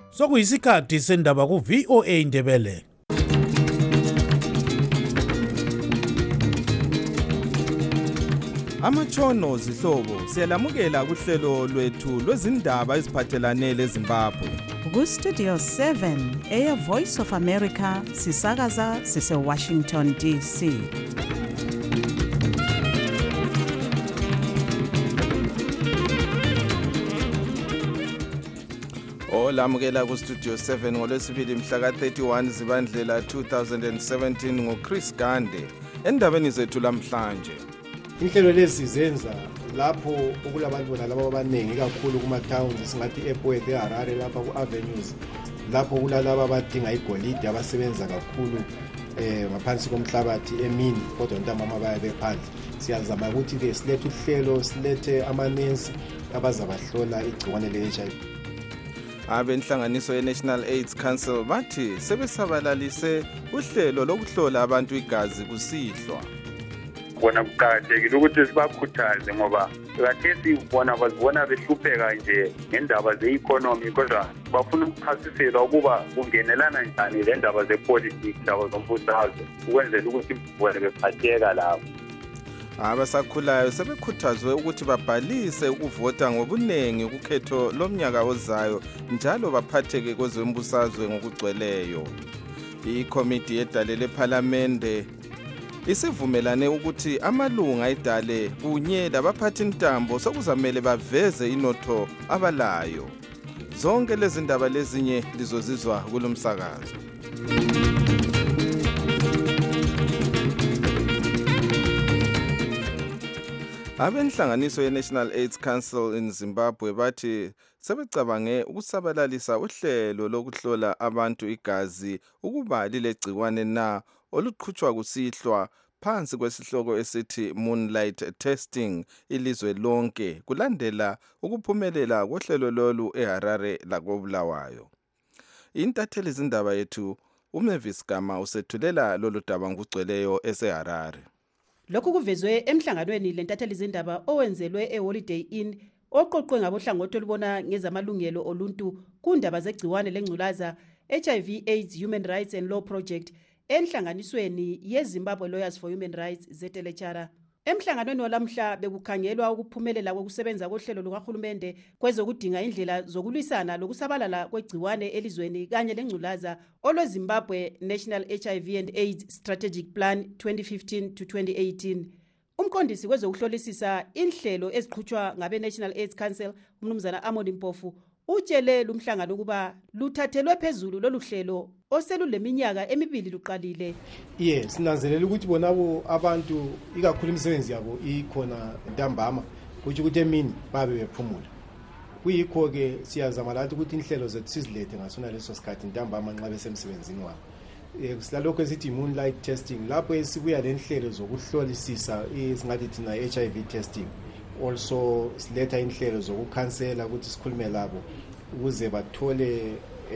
Sokuyisikhathi sendaba ku VOA Indebele. Amatshono zihlobo siyalamukela kuhlelo lwethu lwezindaba eziphathelane leZimbabwe. Ku Studio 7 eya Voice of America sisakaza sise Washington DC. Olamukela ku Studio 7 ngolwesibili mhla ka-31 Zibandlela 2017 ngoChris Gande. Endabeni zethu lamhlanje. Inhlelo lezi zenza lapho okulabantu nalabo abaningi kakhulu kuma towns singathi ePort eHarare lapha ku-avenues lapho kulalabo abadinga igolide abasebenza kakhulu ngaphansi komhlabathi emini kodwa ntambama bayabe phandle. Siyazama ukuthi ke silethe uhlelo silethe amanensi abazabahlola igciwane le-HIV. Abenhlanganiso ye-National AIDS Council bathi sebesabalalise uhlelo lokuhlola abantu igazi kusihlwa. Bona kuqakathekile ukuthi sibakhuthaze ngoba kathesi bona bazibona behlupheka nje ngendaba ze-economy kodwa bafuna ukuchasiselwa ukuba kungenelana njani le ndaba ze-politics, indaba zombusazwe ukwenzela ukuthi bona bephatheka lapho. Abasakhulayo sebekhuthazwe ukuthi babhalise ukuvota ngobunengi kukhetho lomnyaka ozayo njalo baphatheke kwezembusazwe ngokugcweleyo. Ikomiti yedale lephalamende isivumelane ukuthi amalunga edale kunye labaphathi intambo sokuzamele baveze inotho abalayo. Zonke lezi ndaba lezinye lizozizwa kulomsakazo. Abenhlanganiso ye-National AIDS Council in Zimbabwe bathi sebecabange ukusabalalisa uhlelo lokuhlola abantu igazi ukuba lilegciwane na oluqhutshwa kusihlwa phansi kwesihloko esithi Moonlight Testing ilizwe lonke kulandela ukuphumelela kohlelo lolu eHarare lakobulawayo. Intatheli zindaba yethu uMavis Gama usethulela lolu daba ngugcweleyo eseHarare. Lokhu kuvezwe emhlanganweni lentatheli zindaba owenzelwe eHoliday Inn oqoqwe ngabohlangothi olubona ngezamalungelo oluntu kundaba zegciwane lengculaza HIV AIDS Human Rights and Law Project enhlanganisweni yeZimbabwe Lawyers for Human Rights ZLHR. Emhlanganweni olamhla bekukhangelwa ukuphumelela kokusebenza kohlelo lukahulumende kwezokudinga indlela zokulwisana lokusabalala kwegciwane elizweni kanye lengculaza olweZimbabwe National HIV and AIDS Strategic Plan 2015 to 2018. Umqondisi kwezokuhlolisisa inhlelo eziqhutshwa ngabe-National AIDS Council umnumzana Amoni Mpofu utshele lumhlangano ukuba luthathelwe phezulu lolu hlelo oseluleminyaka emibili luqalile. Yes, sinanzelela ukuthi bonabo abantu ikakhulu imisebenzi yabo ikhona ntambama kuthi ukuthi emini babe bephumula. Kuyikho ke siyazama lathi ukuthi inhlelo zethu sizilethe ngasona leso sikhathi ntambama nxa besemsebenzini wabo. Silalokho esithi Moonlight Testing lapho esibuya lenhlelo zokuhlolisisa esingathi thina HIV testing. Also siletha inhlelo zokukhansela ukuthi sikhulume labo ukuze bathole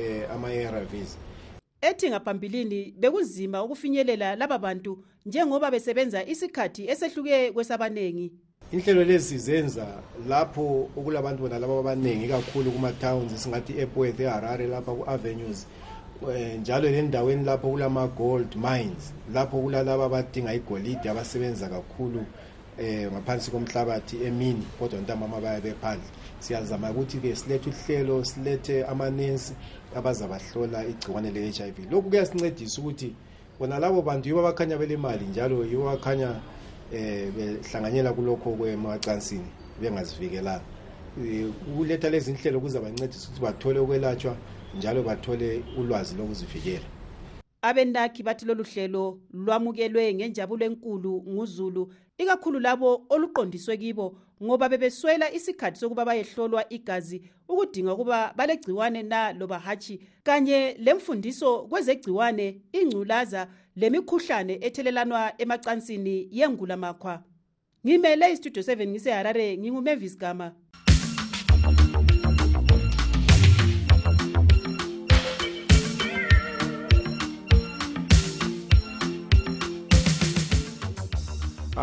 ama-ARVs. Ethi ngaphambilini bekuzima ukufinyelela laba bantu njengoba besebenza isikhathi esehluke kwesabanengi. Inhlelo lezi zenza lapho okulabantu nalabo abaningi kakhulu kuma towns singathi ePort eHarare lapha ku-avenues njalo lendaweni lapho kulama gold mines lapho kulalabo abadinga igolide abasebenza kakhulu ngaphansi komhlabathi emini kodwa ntambama bayabe phandle. Siyazama ukuthi ke silethe uhlelo silethe amanensi abazabahlola igciwane le-HIV. Lokhu kuyasincedisa ukuthi bona labo bantu yibo abakhanya belemali njalo yibo abakhanya behlanganyela kulokho kwemacansini bengazivikelanga. Ukuletha lezi inhlelo kuzabancedisa ukuthi bathole ukwelatshwa njalo bathole ulwazi lokuzivikela. Abenakhi bathi lolu hlelo lwamukelwe ngenjabulo enkulu nguZulu ikakhulu labo oluqondiswe kibo ngoba bebeswela isikhathi sokuba bayehlolwa igazi ukudinga ukuba balegciwane na loba hatshi kanye lemfundiso kwezegciwane ingculaza lemikhuhlane ethelelanwa emacansini yengulamakhwa. Ngimele iStudio 7 ngiseHarare nginguMavis Gama.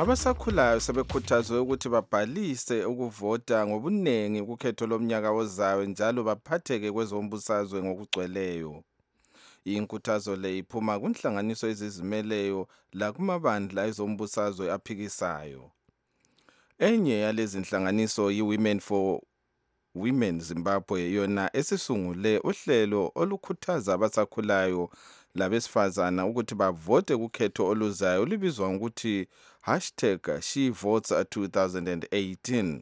Abasakhulayo sebekhuthazwe ukuthi babhalise ukuvota ngobunengi kukhetho lomnyaka ozayo njalo baphatheke kwezombusazwe ngokugcweleyo. Inkuthazo le iphuma kunhlanganiso ezizimeleyo lakumabandla ezombusazwe aphikisayo. Enye yalezi nhlanganiso yi-Women for Women Zimbabwe yona esisungule uhlelo olukhuthaza abasakhulayo labesifazana ukuthi bavote kukhetho oluzayo libizwa ngokuthi #SheVotes2018.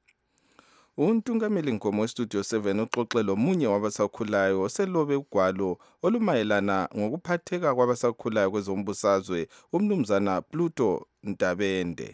Untungameli Nkomo weStudio 7 uxoxe lomunye wabasakhulayo oselobe ugwalo olumayelana ngokuphatheka kwabasakhulayo kwezombusazwe, umnumzana Pluto Ntabende.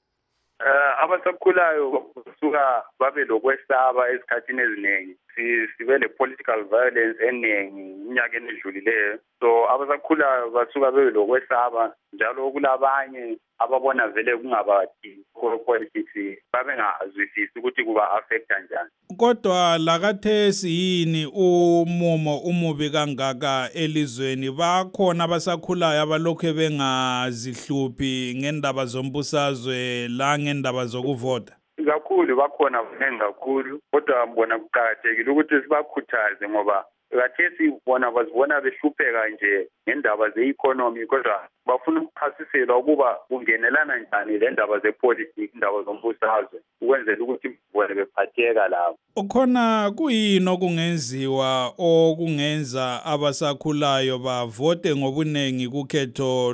Abasakhulayo kusuka babe lokwesaba esikhathini eziningi, sibe le-political violence eningi iminyakeni edlulileyo. So abasakhulayo basuka bebe lokwesaba, njalo kulabanye ababona vele kungabadi politics babengazwisisi ukuthi kuba affecta njani. Kodwa lakathesi yini umumo umubi kangaka elizweni? Bakhona abasakhulayo abalokhu bengazihluphi ngendaba zombusazwe la ngendaba zokuvota? Kakhulu bakhona abaningi kakhulu, kodwa ngibona kuqakathekile ukuthi sibakhuthaze ngoba kathesi bona bazibona behlupheka nje ngendaba ze-economy, kodwa bafuna ukuchasiselwa ukuba kungenelana njani le ndaba zepolitiki, indaba zombusazwe, ukwenzela ukuthi bona bephatheka lapho. Khona kuyini okungenziwa okungenza abasakhulayo bavote ngobunengi kukhetho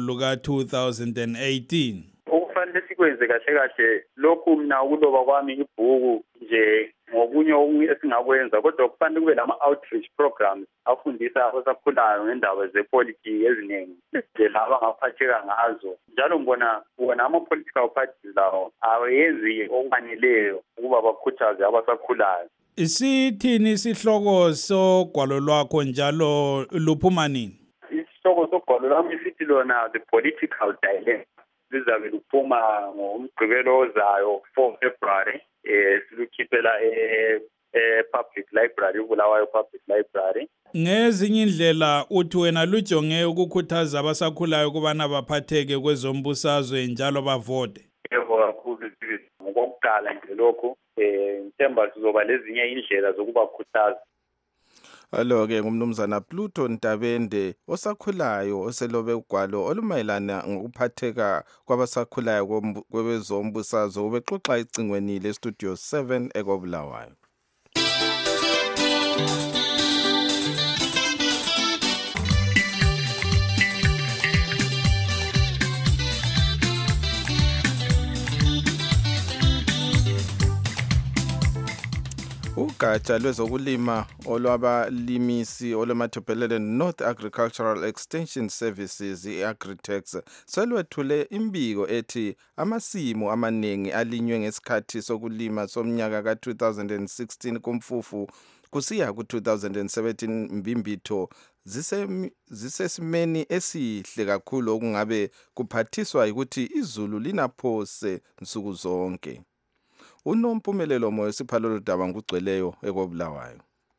luka-2018? Okufanele sikwenze kahle kahle lokhu mina ukuloba kwami ibhuku nje ngokunye esingakwenza, kodwa kufanele kube lama-outreach programs afundisa abasakhulayo ngendaba zepolitiki eziningi indlela abangaphatheka ngazo. Njalo ngibona ama-political parties lawo awayenzi okwaneleyo ukuba bakhuthaze abasakhulayo. Isithini isihloko sogwalo lwakho njalo luphuma nini? Isihloko sogwalo lwami sithi lona the political dilemma. Lizabe luphuma ngomgqibelo ozayo 4 February. Silukhiphela public library, uBulawayo Public Library. Ngezinye indlela uthi wena lujonge ukukhuthaza abasakhulayo ukubana baphatheke kwezombusazwe njalo bavote. Yebo kakhulu ngokuqala nje lokho Themba sizoba lezinye indlela zokubakhuthaza. Alo-ke ngumnumzana Pluto Ntabende osakhulayo oselobe ugwalo olumayelana ngokuphatheka kwabasakhulayo kwezombusazwe, ubexoxa icingweni leStudio 7 ekobulawayo. Ugatsha lwezokulima olwabalimisi olweMatabeleland North Agricultural Extension Services, i-Agri-Tex, selwethule imbiko ethi amasimu amaningi alinywe ngesikhathi sokulima somnyaka ka-2016 kumfufu kusiya ku-2017 mbimbitho zisesimeni esihle kakhulu okungabe kuphathiswa ukuthi izulu linaphose nsuku zonke. Unompumelelo moyo siphalolo daba ngugcweleyo ekobulawayo.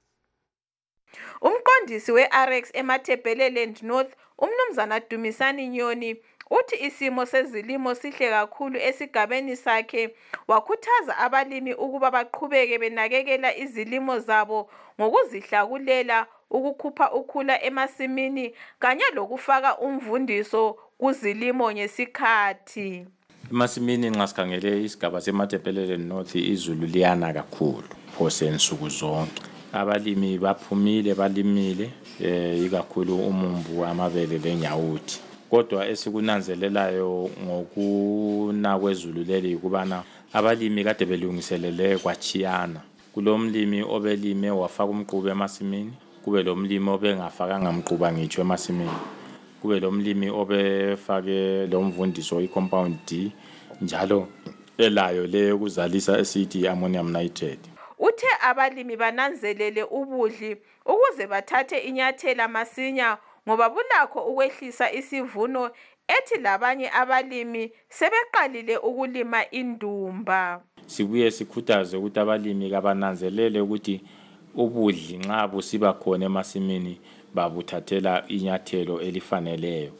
Umqondisi we-RX eMatabeleland North, umnumzana Dumisani Nyoni, uthi isimo sezilimo sihle kakhulu esigabeni sakhe, wakhuthaza abalimi ukuba baqhubeke benakekela izilimo zabo ngokuzihlakulela, ukukhupha ukhula emasimini kanye lokufaka umvundiso kuzilimo ngesikhathi. Emasimini nxa sikhangele isigaba seMatabeleland North izulu liyana kakhulu phose nsuku zonke. Abalimi baphumile balimile ikakhulu umumbu, amabele lenyawuthi. Kodwa esikunanzelelayo ngokuna kwezulu leli ukubana abalimi kade belungiselele kwachiyana. Kulomlimi obelime wafaka umqubo emasimini, kube lomlimi obengafakanga umquba ngitsho emasimini. Kube lomlimi obefake lo mvundiso i-compound D njalo elayo leyo kuzalisa esithi ammonium nitrate. Uthe abalimi bananzelele ubudli ukuze bathathe inyathela masinya ngoba bulakho ukwehlisa isivuno, ethi labanye abalimi sebeqalile ukulima indumba. Sibuye sikhuthaze ukuthi abalimi kabananzelele ukuthi ubudli nxa busiba khona emasimini babuthathela inyathelo elifaneleyo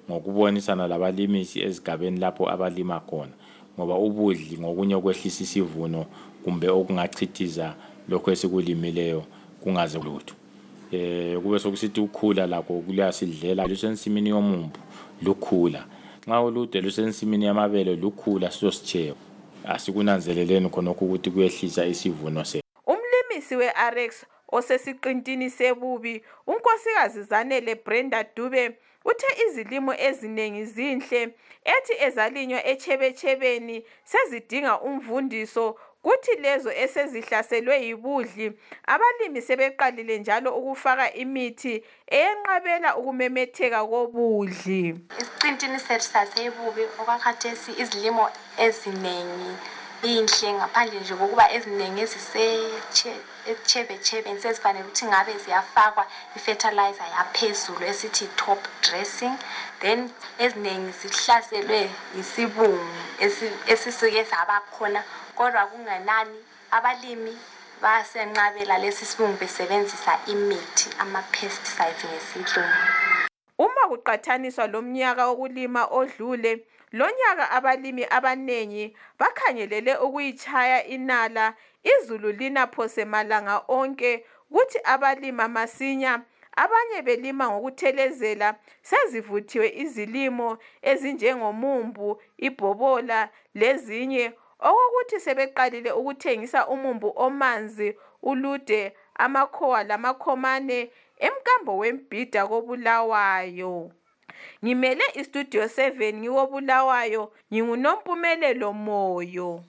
ngokubonisana labalimisi ezigabeni lapho abalima khona, ngoba ubudli ngokunye okwehlisa isivuno kumbe okungachithiza lokho esikulimeleyo kungaze lutho. Kube sokusithi ukhula lakho kuyasidlela lusensimini yomumbu lukhula. Nxa ulude lusensimini yamabele lukhula sizositsheba. Asikunanzeleleni khonokho ukuthi kuyehlisa isivuno se. Umlimisi we-Arex osesiqintini sebubi unkosikazi Zanele Brenda Dube uthe izilimo eziningi zinhle ethi ezalinywa echebechebeni sezidinga umvundiso kuthi lezo esezihlaselwe yibudli abalimi sebeqalile njalo ukufaka imithi eyenqabela ukumemetheka kobudli. Isiqintini sethu sasebubi okwakhathesi izilimo eziningi inhle ngaphandle nje kokuba eziningi ezisechebechebeni sezifanele ukuthi ngabe ziyafakwa i-fertilizer yaphezulu esithi top dressing, then eziningi zihlaselwe isibungu esisuke sabakhona kodwa kungenani abalimi basenqabela lesi sibungu besebenzisa imithi ama-pesticides ngesilungu. Uma kuqathaniswa lomnyaka wokulima odlule, lonyaka abalimi abanengi bakhangelele ukuyitshaya inala izulu lina phose malanga onke kuthi abalima masinya abanye belima ngokuthelezela sezivuthiwe izilimo ezinjengomumbu, ibhobola lezinye okokuthi sebeqalile ukuthengisa umumbu omanzi, ulude, amakhowa lamakhomane emkambo wembhida koBulawayo. Ngimele istudio 7 ngiwoBulawayo, nginguNompumelelo Moyo.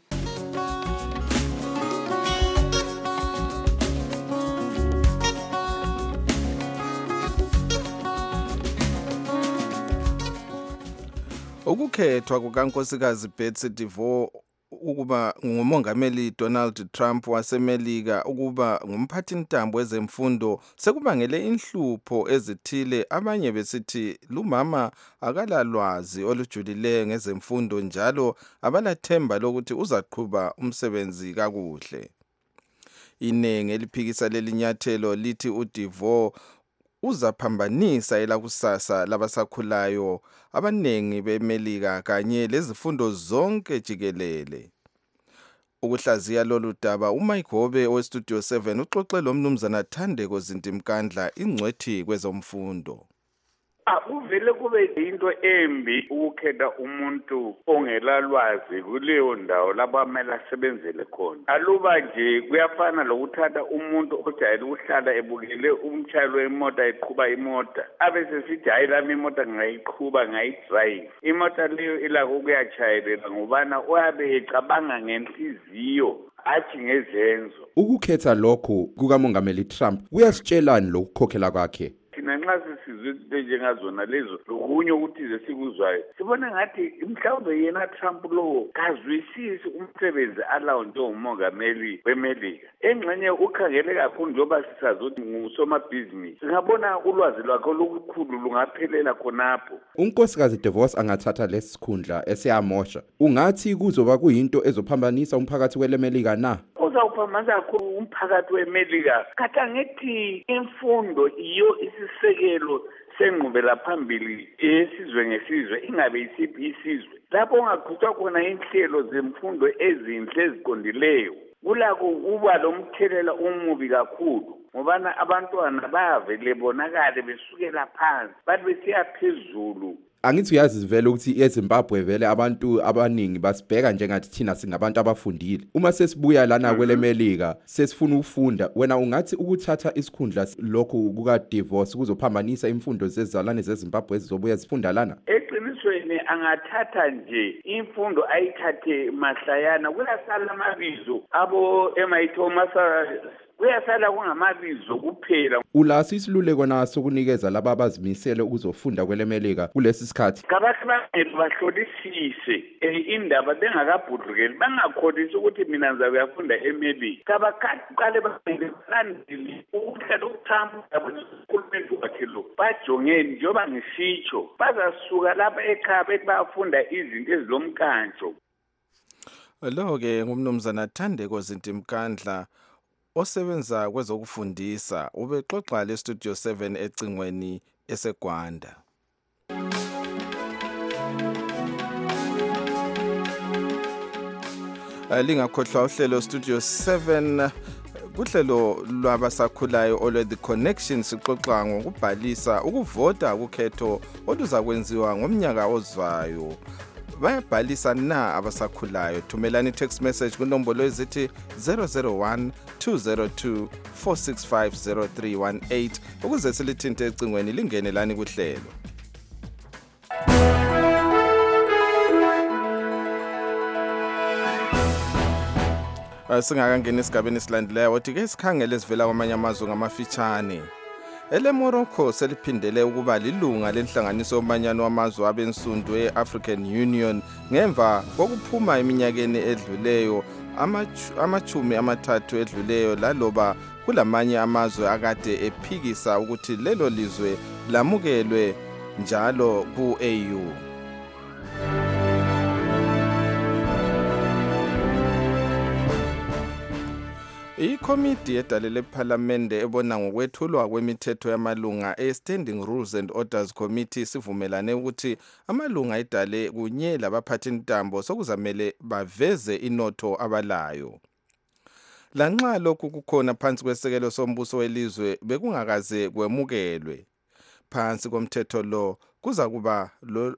Ukukhethwa kukankosikazi Betsy DeVos ukuba ngumongameli Donald Trump waseMelika ukuba ngumphathintambo wezemfundo sekubangele inhlupho ezithile. Abanye besithi lumama akalalwazi olujulileyo ngezemfundo njalo abalathemba lokuthi uzaqhuba umsebenzi kakuhle. Inengi eliphikisa lelinyathelo lithi uDeVos uzaphambanisa elakusasa labasakhulayo abanengi beMelika kanye lezifundo zonke jikelele. Ukuhlaziya lolu daba uMike Hobe westudio 7 uxoxe lomnumzana Thandeko Zintimkandla ingcwethi kwezomfundo. Uvele kube into embi ukukhetha umuntu ongelalwazi kuleyo ndawo lapho amele asebenzele khona. Aluba nje kuyafana lokuthatha umuntu ojayele ukuhlala ebukele umtshayeli wemoto eqhuba imota abese sithi hayi lami imota ngayiqhuba ngayidrive. Imota leyo ilakho ukuyatshayelela ngobana uyabe ecabanga ngenhliziyo athi ngezenzo. Ukukhetha lokho kukamongameli Trump kuyasitshelani lokukhokhela kwakhe? Thina nxa sisizwe izinto njengazona lezo lokunye ukuthi sikuzwayo sibona ngathi mhlawumbe yena Trump lo kazwisisi umsebenzi alawo njengomongameli weMelika. Engxenye ukhangele kakhulu njengoba sisazothi ngusomabhizinisi, singabona ulwazi lwakhe olukhulu lungaphelela khonapho. Unkosikazi DeVos angathatha lesi sikhundla esiyamosha. Ungathi kuzoba kuyinto ezophambanisa umphakathi weMelika na? Uzawuphambanisa kakhulu umphakathi weMelika. Kanti angithi imfundo iyo isisekelo sengqubela phambili esizwe ngesizwe ingabe isiphi isizwe. Lapho ungaqhutshwa khona inhlelo zemfundo ezinhle eziqondileyo kulakho uba lomthelela omubi kakhulu ngobana abantwana bayavele bonakale besukela phansi bathi besiya phezulu. Angithi uyazi vele ukuthi eZimbabwe vele abantu abaningi basibheka njengathi thina singabantu abafundile. Uma sesibuya lana kweleMelika sesifuna ukufunda, wena ungathi ukuthatha isikhundla lokho kuka DeVos kuzophambanisa imfundo zezalwane zeZimbabwe ezizobuya zifunda lana? Eqinisweni angathatha nje imfundo ayithathe mahlayana kuyasala amabizo abo MIT kuyasala kungamabizo kuphela. Ulasi isiluleko naso kunikeza laba abazimisele ukuzofunda kweleMelika kulesi sikhathi. Kabakubangela bahlolisise indaba bengakabhudlukeli bangakholisi ukuthi mina ngizakuyafunda eMelika. Kabaqale balandele ukuhlela ukuthamba ukhulumeni wakhe lo bajongeni njengoba ngisitsho bazasuka lapha ekhaya bethi bayafunda izinto ezilomkantsho. Lo-ke ngumnumzana Thandeko Zintimkandla osebenza kwezokufundisa ubexoxa lestudio 7 ecingweni eseGwanda. Lingakhohlwa uhlelo Studio 7 kuhlelo lwabasakhulayo olwe The Connection sixoxa ngokubhalisa ukuvota ukhetho oluzakwenziwa ngomnyaka ozayo. Bayabhalisa na abasakhulayo? Thumelani text message kunombolo ezithi 001 202 465 0318 ukuze silithinte ecingweni lingenelani kuhlelo. Singakangena esigabeni esilandelayo othi ke sikhangele sivela kwamanye amazwe ngamafitshane. Morocco seliphindele ukuba lilunga lenhlanganiso yomanyano wamazwe abensundu e-African Union ngemva kokuphuma eminyakeni edluleyo amachumi amathathu edluleyo laloba kulamanye amazwe akade ephikisa ukuthi lelo lizwe lamukelwe njalo ku-AU. Ikomiti yedale lephalamende ebona ngokwethulwa kwemithetho yamalunga e-Standing Rules and Orders Committee sivumelane ukuthi amalunga edale kunye labaphathintambo sokuzamele baveze inotho abalayo. Lanxa lokhu kukhona phansi kwesekelo sombuso welizwe bekungakaze kwemukelwe. Phansi komthetho lo kuza kuba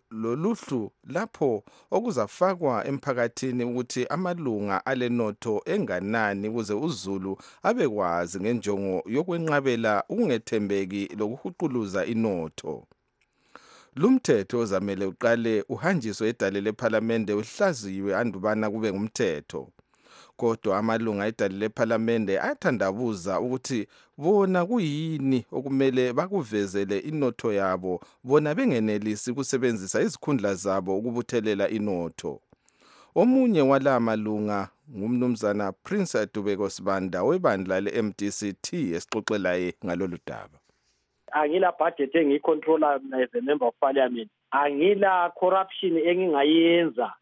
loluhlu lapho okuzafakwa emphakathini ukuthi amalunga alenotho enganani ukuze uZulu abekwazi ngenjongo yokwenqabela ukungethembeki lokuhuquluza inotho. Lumthetho ozamele uqale uhanjiswe edale lephalamende uhlaziwe andubana kube ngumthetho. Kodwa amalunga edale lephalamende ayathandabuza ukuthi bona kuyini okumele bakuvezele inotho yabo bona bengenelisi kusebenzisa izikhundla zabo ukubuthelela inotho. Omunye wala malunga ngumnumzana Prince Adubeko Sibanda webandla le-MDCT esixoxelaye ngalolu daba. Angila budget engiyicontrola as a member of parliament. Angila corruption engingayenza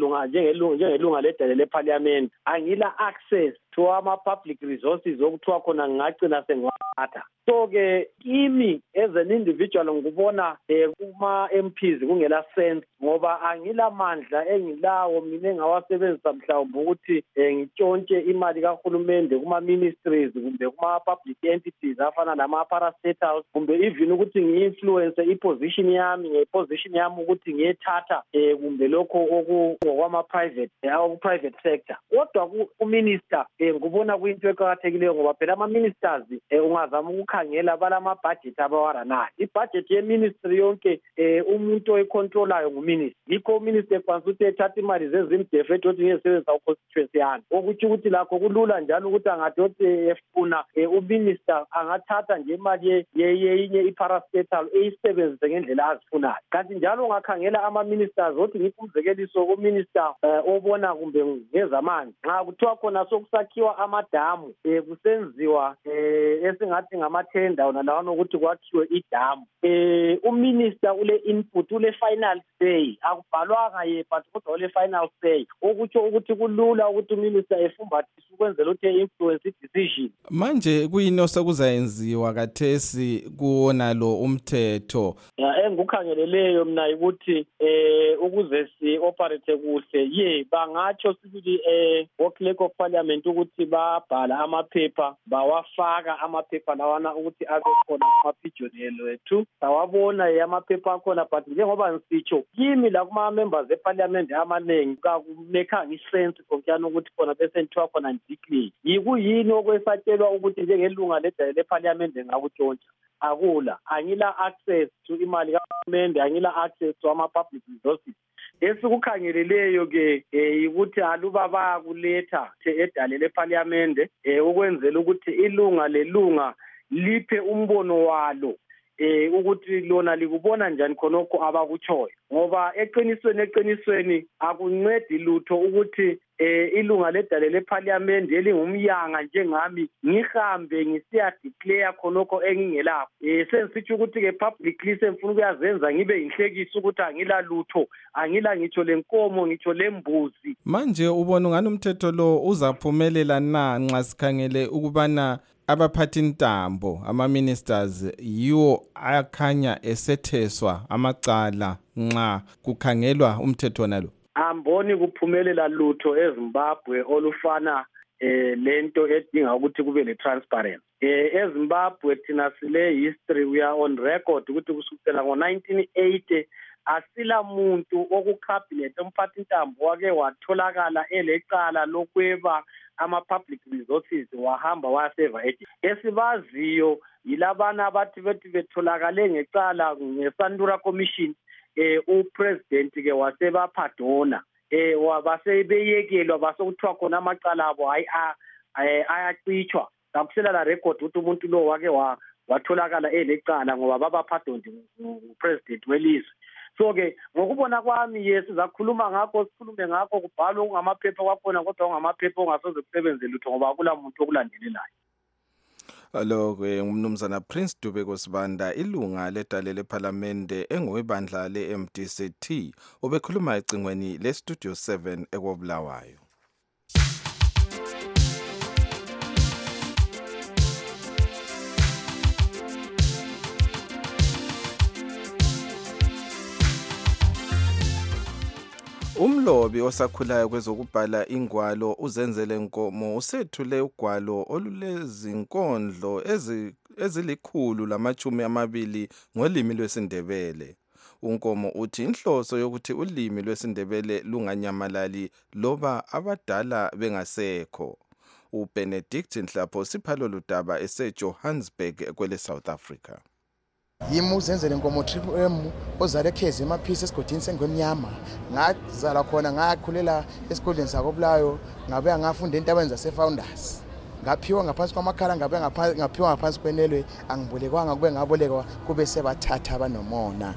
njengelunga ledale leparliament. Angila access to ama public resources okuthiwa khona ngingagcina sengiwathatha. So ke kimi as an individual ngibona kuma MPs kungela sense ngoba angila mandla engilawo mina engawasebenzisa mhlawumbe ukuthi ngitshontshe imali kahulumende kuma ministries kumbe kuma public entities afana nama parastatals kumbe even ukuthi ngi-influence i-position yami nge-position yami ukuthi ngiyethatha kumbe lokho okwama private sector. Kodwa ku-minister ngibona kuyinto eqakathekileyo ngoba phela ama-ministers ungazama ukukhangela balama budget abawaranayo. I-budget ye-ministry yonke umuntu oyicontrolayo nguminister. Yikho uminister ekwanisa ukuthi ethatha imali zezimdefu ethi ngiyesebenzisa ku-constituency yami. Okuthi ukuthi lakho kulula njalo ukuthi angathi efuna uminister angathatha nje imali yenye i-parastatal eyisebenzise ngendlela azifunayo. Kanti njalo ungakhangela ama-ministers othi ngiphi umzekeliso ku-minister obona kumbe ngezamanzi. Nxa kuthiwa khona sokusakhiwa amadamu kusenziwa esingathi ngamathenda wona lawana ukuthi kwakhiwe idamu. Uminister ule input ule final say akubhalwanga but kodwa ule final say okutsho ukuthi kulula ukuthi uminister efumbathise ukwenzela ukuthi influence i-decision. Manje kuyini osekuzayenziwa kathesi kuwona lo umthetho? Engikukhangeleleyo mina ukuthi ukuze si-operate kuhle bangatsho sithi work of parliament ukuthi babhala amaphepha bawafaka amaphepha lawana ukuthi abe khona kumaphijonelo ethu sawabona amaphepha akhona but njengoba ngisitsho kimi la kuma-members eparliament amaningi kakunekhanga isense konkuyana ukuthi khona bese nithiwa khona ndideclare yikuyini okwesatshelwa ukuthi njengelunga ledale leparliament ngakutshontsha. Akula, angila access to imali kahulumende, angila access to ama-public resources. Esikukhangeleleyo ke ukuthi aluba bayakuletha edale leparliamente ukwenzela ukuthi ilunga lelunga liphe umbono walo ukuthi lona likubona njani khonokho abakutshoyo ngoba eqinisweni akuncedi lutho ukuthi ilunga ledale leparliament elingumyanga njengami ngihambe ngisiya declare khonokho engingelapho sensitsho ukuthi ke publicly semfuna ukuyazenza ngibe inhlekisa ukuthi angila lutho angila ngitsho lenkomo ngitsho lembuzi. Manje ubona ngani umthetho lo uzaphumelela na nxa sikhangele ukubana abaphathintambo ama-ministers yiwo ayakhanya esetheswa amacala nxa kukhangelwa umthetho nalo? amboni kuphumelela lutho eZimbabwe olufana lento edinga ukuthi kube le transparency. eZimbabwe thina sile history, we are on record ukuthi kusukela ngo-1980 asila muntu okucabinet umphathintambo wake watholakala elecala lokweba ama-public resources wahamba waseva esibaziyo yilabana abathi betholakale ngecala ngeSandura Commission. Upresident ke wasebaphadona wabasebeyekelwa basokuthiwa khona amacala abo ayacitshwa kakusela la record ukuthi umuntu lo wake watholakala elecala ngoba babaphadona upresident welizwe. So ke ngokubona kwami sizakhuluma ngakho, sikhulume ngakho, kubhalwe ngamaphepha kwakhona kodwa ngamaphepha ongasoze kusebenze lutho ngoba akula muntu okulandelelayo. Alo-ke umnumzana Prince Dube Sibanda, ilunga ledale lephalamende engowebandla le-MDC-T, ubekhuluma ecingweni le-Studio 7 ekobulawayo. Umlobi osakhulayo kwezokubhala ingwalo uZenzele Nkomo usethule ugwalo olulezinkondlo ezili-120 ngolimi lwesiNdebele. uNkomo uthi inhloso yokuthi ulimi lwesiNdebele lunganyamalali loba abadala bengasekho. uBenedict Nhlapho siphalo ludaba eseJohannesburg kwele South Africa. Yimi uZenzele Nkomo Triple M ozale ekhezi emaphisi esigodini sengwemnyama. Ngazala khona ngakhulela esigodini sakobulayo, ngabe ngafunda entabeni zaseFounders. Ngaphiwa ngaphansi kwamakhala, ngaphiwa ngaphansi kwenelwe, angibolekwanga kube ngabolekwa kube sebathatha abanomona.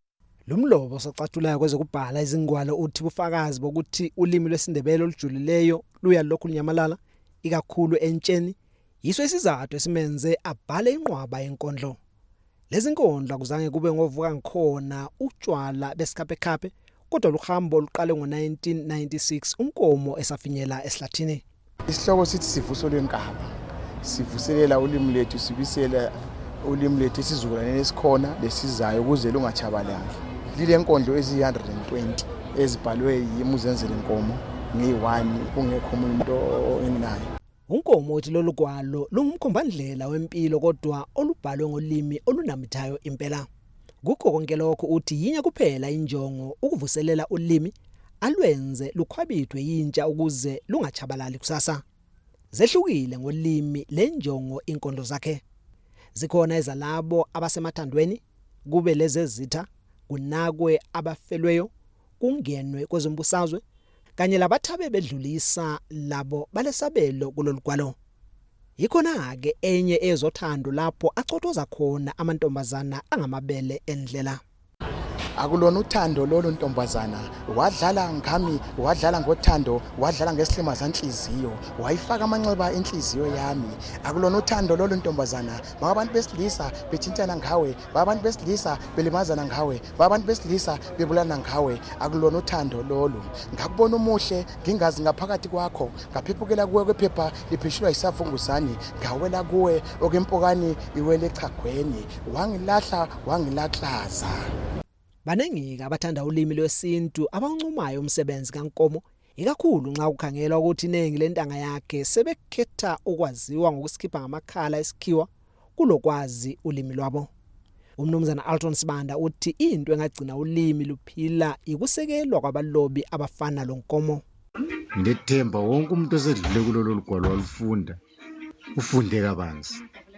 Lumlobo socatulayo kwezokubhala izingwalo uthi bufakazi bokuthi ulimi lwesiNdebele olujulileyo luya lokhu lunyamalala ikakhulu entsheni. Yiso isizathu esimenze abhale inqwaba yenkondlo. Lezi nkondlo kuzange kube ngovuka ngikhona utshwala besikhapekhaphe, kodwa luhambo luqale ngo-1996 uNkomo esafinyela esihlathini. Isihloko sithi sivuso lwenkaba. Sivuselela ulimi lethu, sibisela ulimi lethu isizukulwane esikhona lesizayo ukuze lungachabalali. Lile nkondlo ezi-120 ezibhalwe yimi uZenzele Nkomo ngi-1 kungekho umuntu enginayo. uNkomo uthi lolu gwalo lungumkhombandlela wempilo kodwa olubhalwe ngolimi olunamithayo impela. Kukho konke lokho uthi yinye kuphela injongo ukuvuselela ulimi alwenze lukhwabithwe yintsha ukuze lungachabalali kusasa. Zehlukile ngolimi lenjongo inkondlo zakhe. Zikhona ezalabo abasemathandweni, kube lezi ezitha, kunakwe abafelweyo, kungenwe kwezombusazwe, kanye labathabe bedlulisa labo balesabelo kulolugwalo. Yikhona-ke enye ezothando lapho acotoza khona amantombazana angamabele endlela. Akulona uthando lolu ntombazana, wadlala ngami, wadlala ngothando, wadlala ngesihlima sanhliziyo, wayifaka amanxeba enhliziyo yami. Akulona uthando lolu ntombazana, abantu besilisa bethintana ngawe, abantu besilisa belimazana ngawe, abantu besilisa bebulana ngawe. Akulona uthando lolu. Ngakubona umuhle ngingazi ngaphakathi kwakho, ngaphephukela kuwe kwephepha liphishulwa isavunguzane, ngawela kuwe okempokani iwele echagweni, wangilahla wangilaklaza. Banengika abathanda ulimi lwesintu abancumayo umsebenzi kaNkomo, ikakhulu nxa ukhangelwa ukuthi iningi lentanga yakhe sebekhetha ukwaziwa ngokusikipha ngamakhala esikhiwa kulokwazi ulimi lwabo. Umnumzana Alton Sibanda uthi into engagcina ulimi luphila ikusekelwa kwabalobi abafana loNkomo. Ngethemba wonke umuntu osedlule kulolu lugwalo walufunda, ufunde kabanzi.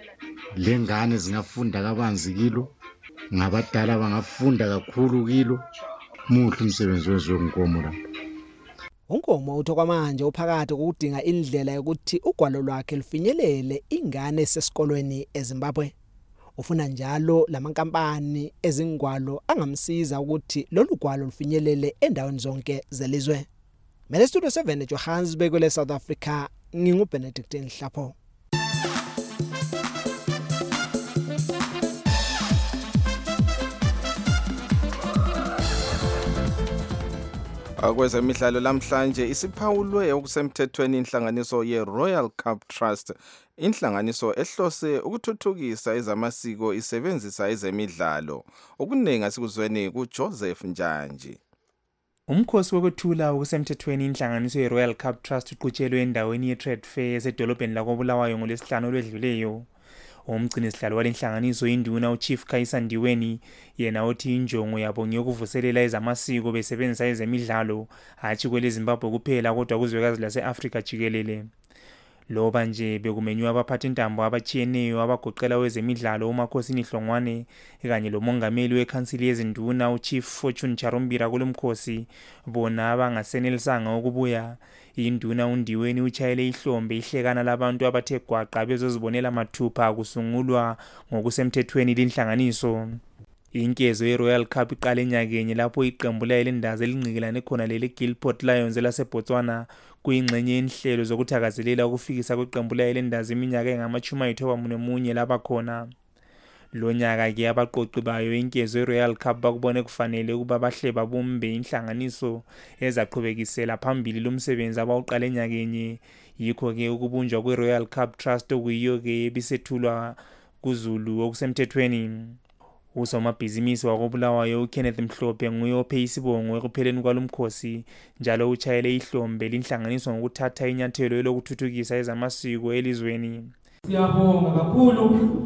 Lengane zingafunda kabanzi kilo, ngabadala bangafunda kakhulu kilo. Muhle umsebenzi wezoNkomo lapha. uNkomo uthi kwamanje uphakathi ukudinga indlela yokuthi ugwalo lwakhe lufinyelele ingane esesikolweni eZimbabwe. Ufuna njalo lamankampani ezingwalo angamsiza ukuthi lolu gwalo lufinyelele endaweni zonke zelizwe. Mele Studio 7 eJohannesburg kwele South Africa, nginguBenedict Nhlapho. Kwezemidlalo lamhlanje isiphawulwe okusemthethweni inhlanganiso ye-Royal Cup Trust, inhlanganiso ehlose ukuthuthukisa ezamasiko isebenzisa ezemidlalo. Okuningi asikuzweni kuJoseph Njanji. Umkhosi wokuthula okusemthethweni inhlanganiso ye-Royal Cup Trust uqhutshelwe endaweni ye-Trade Fair esedolobheni lakoBulawayo ngolwesihlanu olwedluleyo. Umgcini sihlalo walenhlanganiso induna uChief Kaisa Ndiweni yena uthi injongo yabo ngiyokuvuselela ezamasiko besebenzisa ezemidlalo hatshi kweleZimbabwe kuphela kodwa kuzwekazi lase-Afrika jikelele. Loba nje bekumenywa abaphathi intambo abatshiyeneyo abagoqela wezemidlalo uMakhosini Hlongwane kanye lomongameli wekhansili yezinduna uChief Fortune Charumbira kulomkhosi bona abangasenelisanga ukubuya. Induna uNdiweni uchayele ihlombe ihlekana labantu abathe gwaqa bezozibonela mathupha kusungulwa ngokusemthethweni lenhlanganiso. Inkezo ye-Royal Cup iqale enyakenye lapho iqembu layelendazi elingqikilane khona leli Gilport Lions laseBotswana kuyingxenye yenhlelo zokuthakazelela ukufikisa kweqembu layelendazi iminyaka engama-91 laba khona. Lo nyaka ke abaqoqi bayo inkezo ye-Royal Cup bakubone kufanele ukuba bahle babumbe inhlanganiso ezaqhubekisela phambili lomsebenzi abawuqale enyakenye. Yikho ke ukubunjwa kwe-Royal Cup Trust okuyiyo ke bisethulwa kuZulu okusemthethweni. Usomabhizinisi wakoBulawayo uKenneth Mhlophe nguye ophe isibongo ekupheleni kwalomkhosi njalo uchayele ihlombe linhlanganiso ngokuthatha inyathelo lokuthuthukisa ezamasiko elizweni. Siyabonga kakhulu.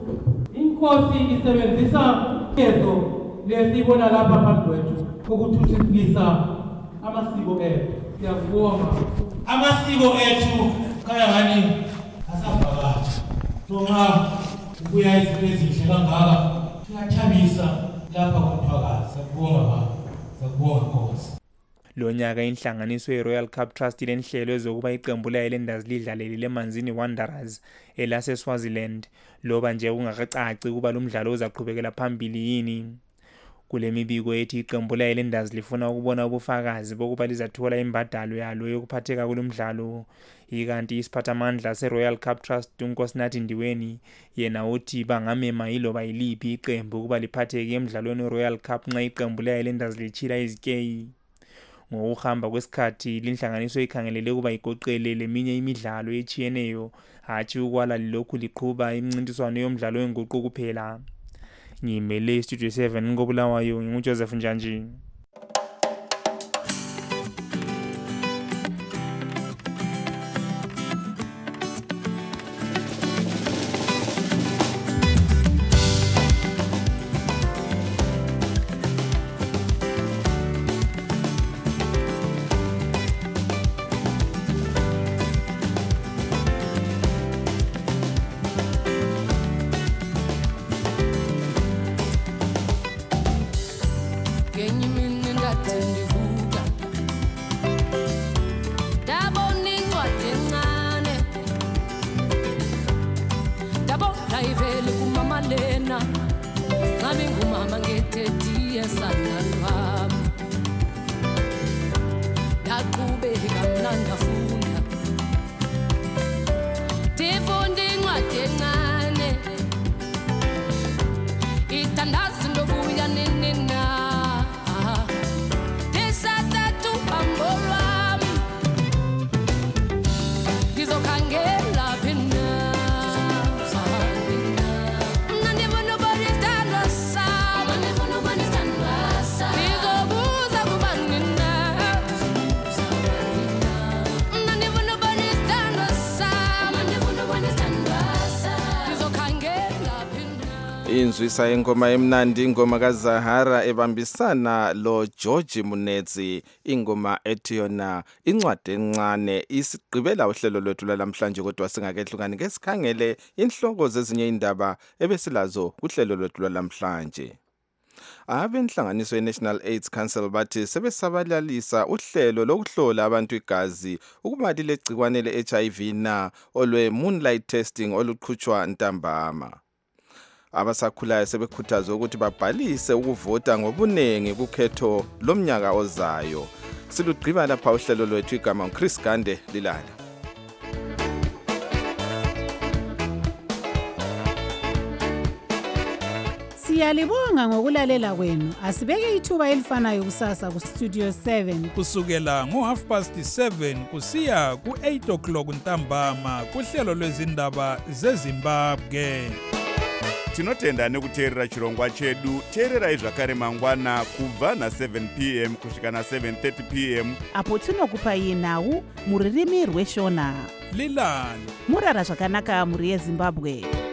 Inkosi isebenzisa kezo lesibona lapha phambi kwethu ukuthuthukisa amasiko ethu. Siyabonga. Amasiko ethu kaya ngani asavakatsha. Noma kubuya izinto kangaka siyathabisa lapha kuthwakaza. Sakubonga Nkosi. Lo nyaka inhlanganiso ye-Royal Cup Trust lenhlelo ezokuba iqembu layelendazi lidlalele leManzini Wanderers elase-Swaziland. Loba nje kungakacaci kuba lo mdlalo uzaqhubekela phambili yini. Kule mibiko ethi iqembu layelendazi lifuna ukubona ubufakazi bokuba lizathola imbadalo yalo yokuphatheka kulomdlalo. Ikanti isiphathamandla se-Royal Cup Trust uNkosinathi Ndiweni yena uthi bangamema iloba yiliphi iqembu ukuba liphatheke emidlalweni we-Royal Cup nxa iqembu layelendazi lichila izikeyi. Ngokuhamba kwesikhathi linhlanganiso ikhangelele kuba igoqele leminye imidlalo echiyeneyo hatshi ukwala lokhu liqhuba imincintiswano yomdlalo wenguqu kuphela. Ngimele Studio 7 ngoBulawayo nginguJoseph Njanji. Inzwisa ingoma emnandi ingoma kaZahara ebambisana lo George Munetsi ingoma ethi yona incwadi encane isigqibela uhlelo lwethu lamhlanje kodwa singakehlukani ke sikhangele inhloko zezinye indaba ebesilazo kuhlelo lwethu lamhlanje. Abenhlanganiso ye-National AIDS Council bathi sebesabalalisa uhlelo lokuhlola abantu igazi ukuba lilegcikwane le-HIV na olwe moonlight testing oluqhutshwa ntambama. Abasakhulayo sebekhuthaza ukuthi babhalise ukuvota ngobunengi kukhetho lomnyaka ozayo. Silugqiba lapha uhlelo lwethu igama uChris Gande lilala. Siyalibonga ngokulalela kwenu. Asibeke ithuba elifanayo kusasa ku Studio 7 kusukela ngo7:30 kusiya ku8 o'clock ntambama kuhlelo lwezindaba zeZimbabwe. tinotenda nekuteerera chirongwa chedu. teererai zvakare mangwana kubva na7 p.m. kusvika na7:30 p.m. apo tinokupai nhau muririmi rweshona. lilani murara zvakanaka mhuri yezimbabwe.